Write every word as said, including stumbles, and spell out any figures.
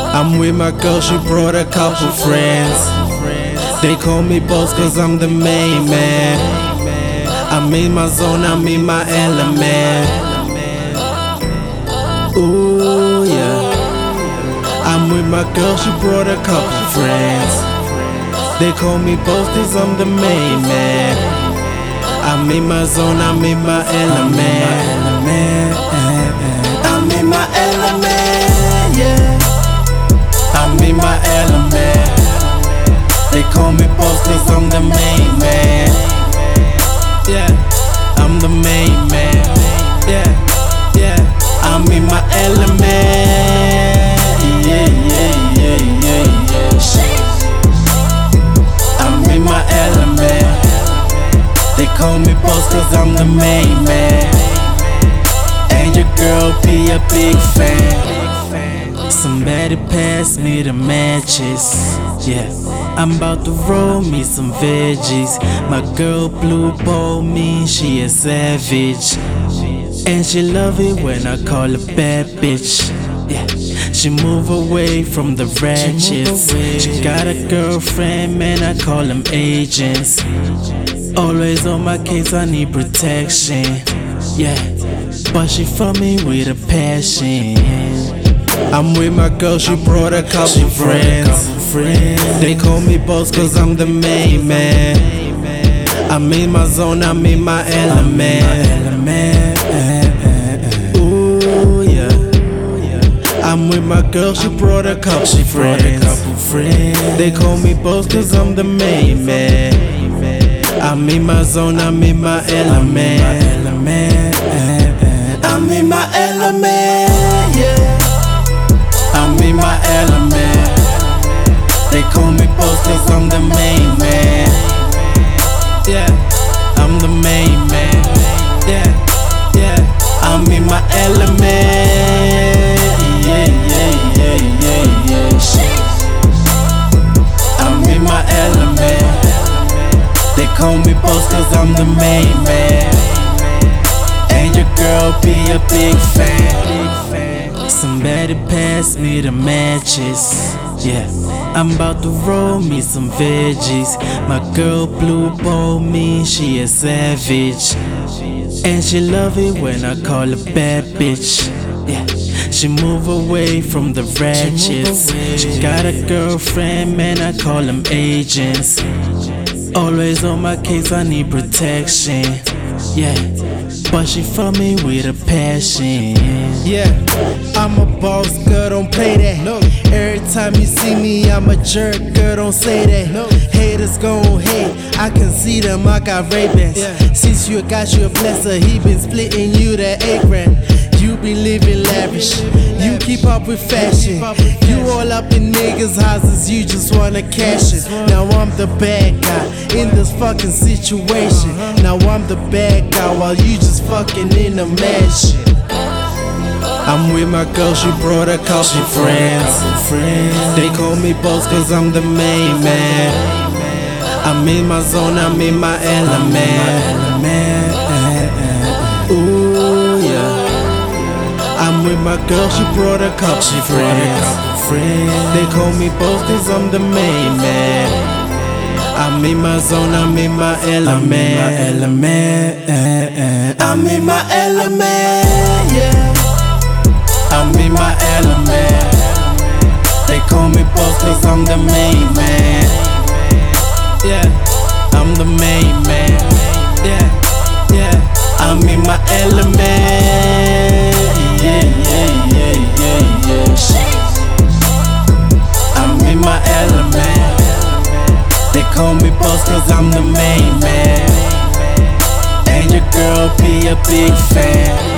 I'm with my girl, she brought a couple friends. They call me boss cause I'm the main man. I'm in my zone, I'm in my element. Ooh yeah. I'm with my girl, she brought a couple friends. They call me boss cause I'm the main man. I'm in my zone, I'm in my element. I'm in my element, yeah. I'm in my element. They call me boss cause I'm the main man. Yeah, I'm the main man. Yeah, yeah. I'm in my element. Yeah, yeah, yeah, yeah, yeah. I'm in my element. They call me boss cause I'm the main man. And your girl be a big fan. Somebody pass me the matches. Yeah, I'm about to roll me some veggies. My girl blue ball me, she a savage. And she love it when I call her bad bitch. Yeah, she move away from the ratchets. She got a girlfriend, man, I call them agents. Always on my case, I need protection. Yeah, but she for me with a passion. I'm with my girl, she brought a couple friends. They call me boss cause I'm the main man. I'm in my zone, I'm in my element. Ooh yeah. I'm with my girl, she brought a couple friends. They call me boss cause I'm the main man. I'm in my zone, I'm in my element. I'm in my element, yeah. I'm in my element. They call me boss cause I'm the main man. Yeah, I'm the main man. Yeah, yeah. I'm in my element. Yeah, yeah, yeah, yeah, yeah. I'm in my element. They call me boss cause I'm the main man. And your girl be a big fan. Somebody pass me the matches. Yeah, I'm about to roll me some veggies. My girl blue ball me, she a savage. And she love it when I call her bad bitch. Yeah, she move away from the ratchets. She got a girlfriend, man, I call them agents. Always on my case, I need protection. Yeah, but she for me with a passion. Yeah, I'm a boss, girl, don't play that. No. Every time you see me, I'm a jerk, girl, don't say that. No. Haters gon' hate, I can see them, I got Ray-Bans. Yeah. Since you got you a blesser, he been splitting you that eight grand. You be living lavish, you keep up with fashion. You all up in niggas' houses, you just wanna cash it. Now I'm the bad guy in this fucking situation. Now I'm the bad guy while you just fucking in a mansion. I'm with my girl, she brought a couple friends. They call me boss cause I'm the main man. I'm in my zone, I'm in my element. Ooh yeah. I'm with my girl, she brought a couple friends. They call me boss cause I'm the main man. I'm in my zone, I'm in my element. I'm in my element, yeah. I'm in my element. They call me boss cause I'm the main man. Yeah, I'm the main man. Yeah, yeah. I'm in my element. Yeah, yeah, yeah, yeah, yeah. I'm in my element. They call me boss cause I'm the main man. And your girl be a big fan.